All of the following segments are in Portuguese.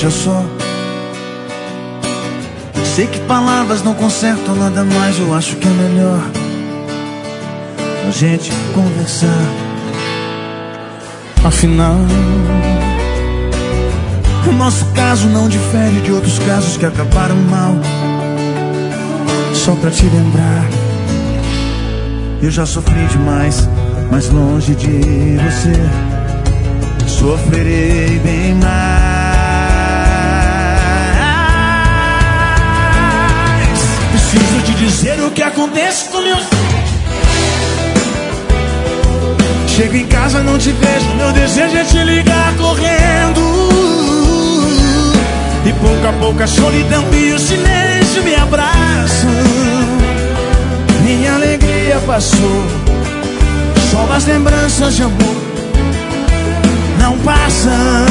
veja só. Sei que palavras não consertam nada mais. Eu acho que é melhor a gente conversar. Afinal, o nosso caso não difere de outros casos que acabaram mal. Só pra te lembrar, eu já sofri demais, mas longe de você sofrerei bem mais. Preciso te dizer o que acontece com meu... Chego em casa, não te vejo, meu desejo é te ligar correndo. E pouco a pouco a solidão e o silêncio me abraçam. Minha alegria passou, só as lembranças de amor não passam.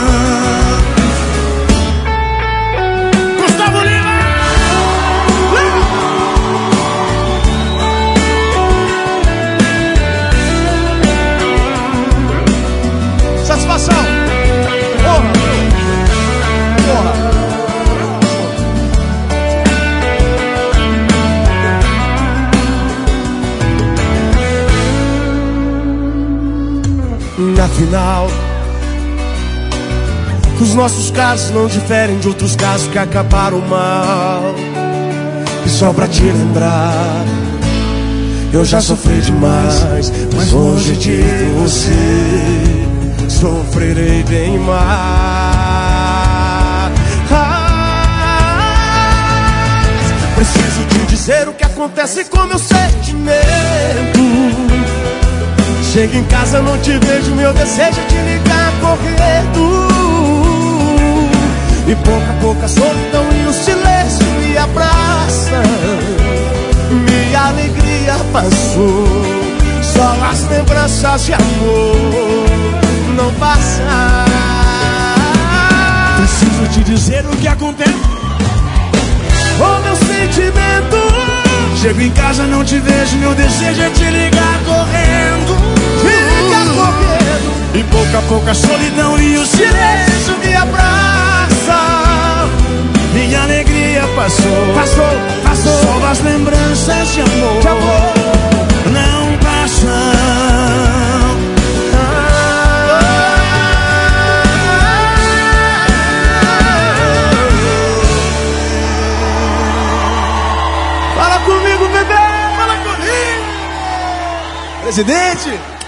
Gustavo Lima! Satisfação! Porra! Porra! Afinal, os nossos casos não diferem de outros casos que acabaram mal. E só pra te lembrar, eu já sofri demais, mas longe de você sofrerei bem mais. Preciso te dizer o que acontece com meu sentimento. Chego em casa, não te vejo, meu desejo é te ligar correndo. E pouco a pouco a solidão e o silêncio me abraçam. Minha alegria passou, só as lembranças de amor não passam. Preciso te dizer o que acontece. Oh, meu sentimento. Chego em casa, não te vejo, meu desejo é te ligar correndo. Liga correndo. E pouco a pouco a solidão e o silêncio me abraçam. Minha alegria passou, Passou, passou. só as lembranças de amor não passam. Fala comigo, bebê! Fala comigo! Presidente!